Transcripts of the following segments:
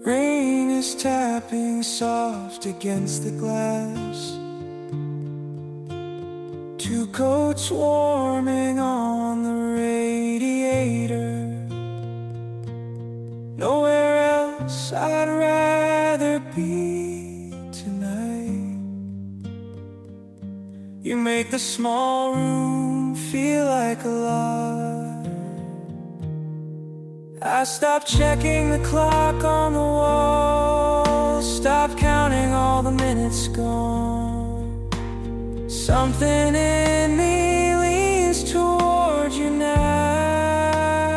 Rain is tapping soft against the glass. Two coats warming on the radiator. Nowhere else I'd rather be tonight. You make the small room feel like a lot. I stopped checking the clock on the wall, stopped counting all the minutes gone. Something in me leans toward you now.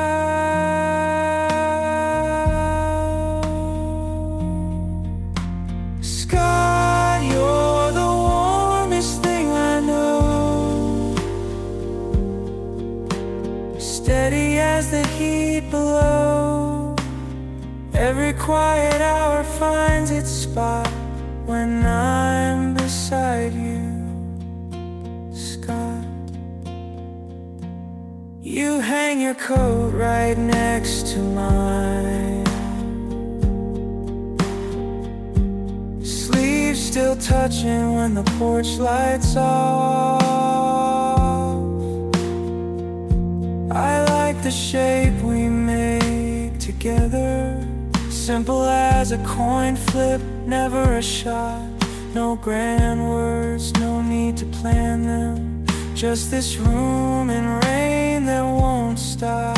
Scott, you're the warmest thing I know. Steady as the heat below. Every quiet hour finds its spot when I'm beside you, Scott. You hang your coat right next to mine, sleeves still touching when the porch lights off. I like the shape we make together, simple as a coin flip, never a shot. No grand words, no need to plan them. Just this room and rain that won't stop.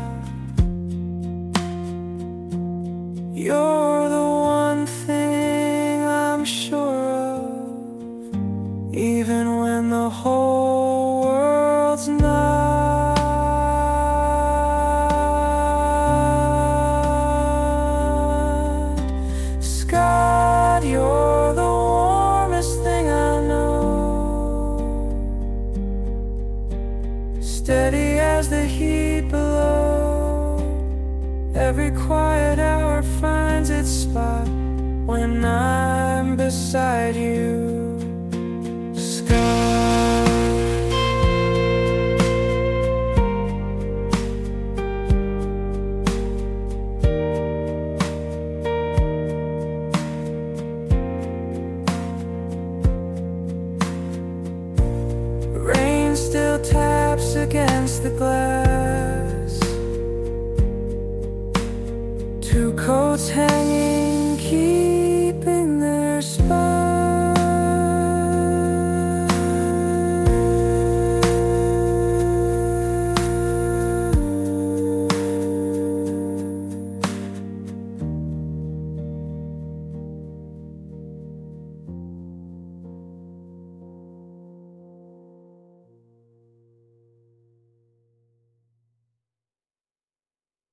You're the one thing I'm sure of, even when the whole world's not. You're the warmest thing I know. Steady as the heat below. Every quiet hour finds its spot when I'm beside you.